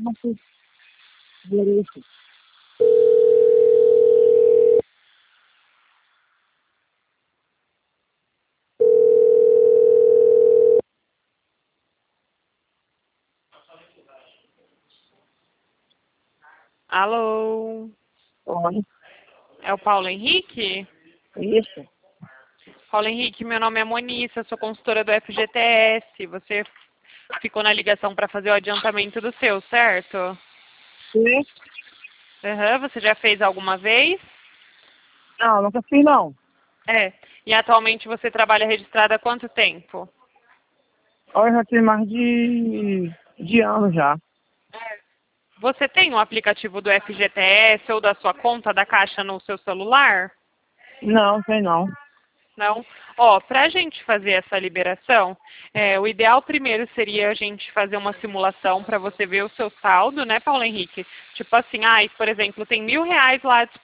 Nossa, direito. Alô, Oi, é o Paulo Henrique? isso. Paulo Henrique, meu nome é Moniça, sou consultora do FGTS. Você ficou na ligação para fazer o adiantamento do seu, certo? Sim? Aham, você já fez alguma vez? Não, nunca fiz não. É. E atualmente você trabalha registrada há quanto tempo? Olha, já tem mais de ano já. Você tem o aplicativo do FGTS ou da sua conta da Caixa no seu celular? Não, tem não. Não? Ó, para a gente fazer essa liberação, o ideal primeiro seria a gente fazer uma simulação para você ver o seu saldo, né, Paulo Henrique? Tipo assim, por exemplo, tem R$ 1.000 lá